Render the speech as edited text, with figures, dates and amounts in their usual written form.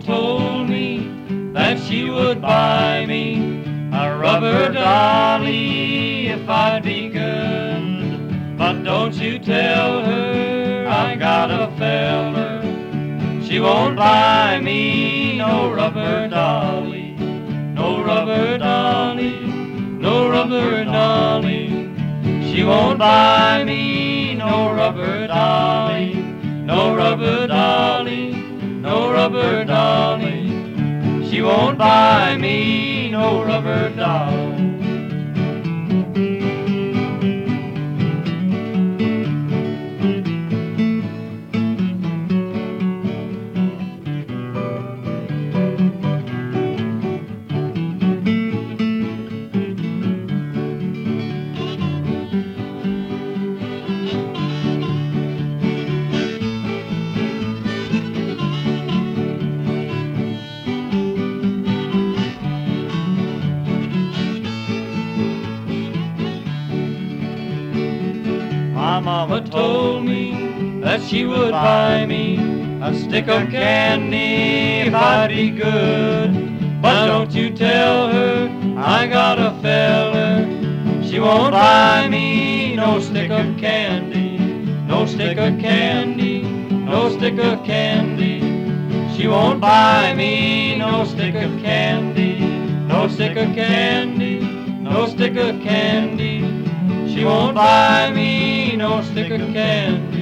told me that she would buy me a rubber dolly if I'd be good. But don't you tell her I got a feller. She won't buy me no rubber dolly, no rubber dolly, no rubber dolly. She won't buy me no rubber dolly, no rubber dolly, no rubber dolly. She won't buy me no rubber dolly. My mama told me that she would buy me a stick of candy if I'd be good. But don't you tell her I got a feller. She won't buy me no stick of candy, no stick of candy, no stick of candy. She won't buy me no stick of candy, no stick of candy, no stick of candy. She won't buy me no stick of candy.